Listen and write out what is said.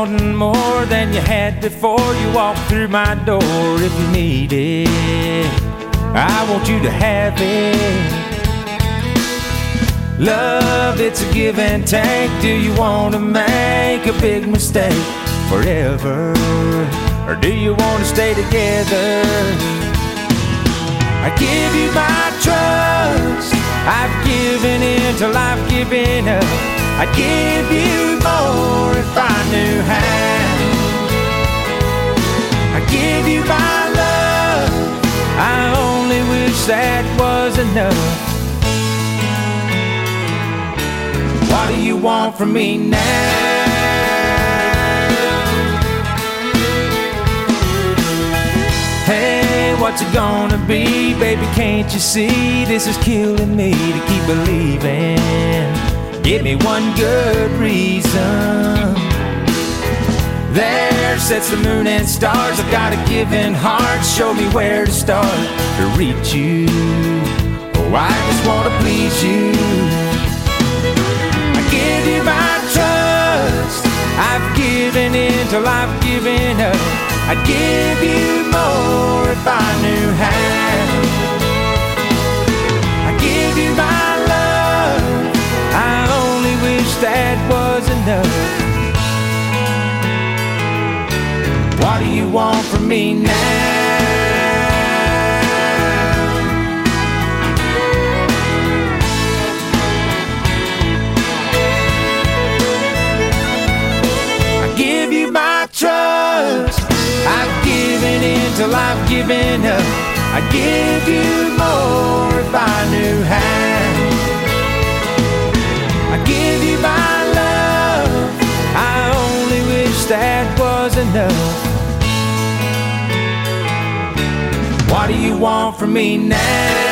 wanting more than you had before you walked through my door. If you need it, I want you to have it. Love, it's a give and take. Do you want to make a big mistake forever? Or do you want to stay together? I give you my trust. I've given in till I've given up. I'd give you more if I knew how. I give you my love. I only wish that was enough. What do you want from me now? Hey, what's it gonna be? Baby, can't you see this is killing me to keep believing? Give me one good reason. There sits the moon and stars. I've got a giving heart. Show me where to start to reach you. Oh, I just want to please you. I give you my trust. I've given in till I've given up. I'd give you more if I knew how. I give you my love. I only wish that was enough. What do you want from me now? I give you my trust. I've given in till I've given up. I'd give you more if I knew how. I give you my love. I only wish that was enough. What do you want from me now?